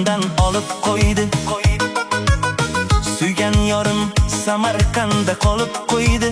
mendan olib qo'ydi. Suygan yorim Samarqandda qolib qo'ydi.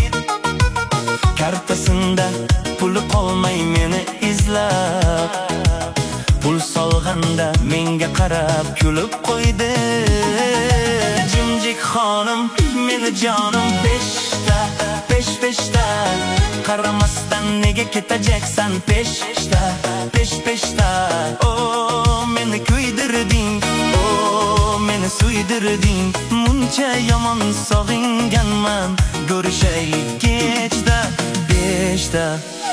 Kartasinda puli qolmay meni izlab, pul solganda menga qarab kulib qo'ydi. Jimjik xonim meni jonim peshta, peshta, qaramasdan nega ketajaksan peshta, peshta. O meni kuydirding, o meni suydirding, muncha yomon sog'inganman, ko'rishaylik kechda, beshta.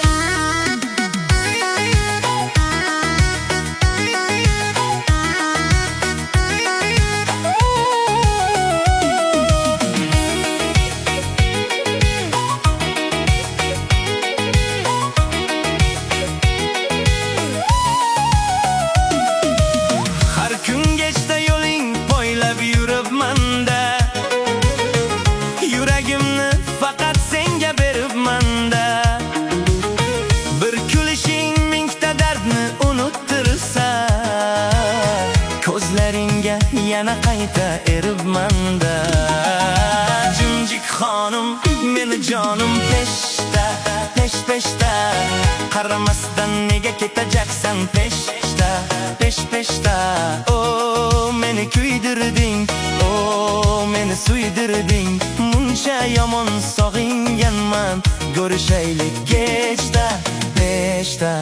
Yuragimni faqat senga beribman-da. Bir kulishing mingta dardni unuttirsa, ko'zlaringga yana qayta eribman-da. Jimjik xonim meni jonim peshta, peshta, qaramasdan nega ketajaksan peshta, peshta. O meni kuydirding, o meni suydirding, muncha yomon sog'inganman, ko'rishaylik kechda, beshta.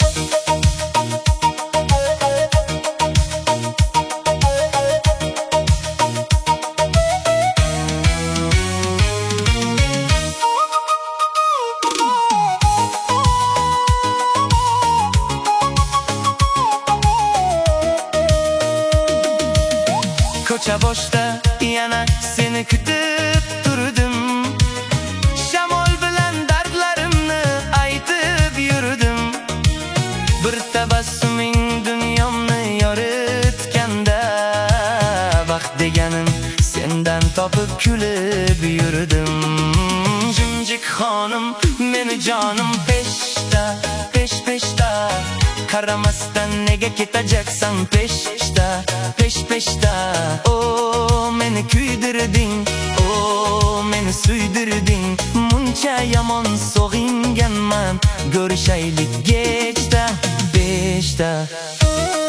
Ko'cha boshda yana seni kutib turdim, shamol bilan dardlarimni aytib yurdim. Bir tabassuming dunyomni yoritganda, baxt deganim sendan topib kulib yurdim. Jimjik xonim meni jonim peshta, peshta, qaramasdan nega ketajaksan peshta, peshta. O meni kuydirding, o meni suydirding, muncha yomon sog'inganman, ko'rishaylik kechda, beshta.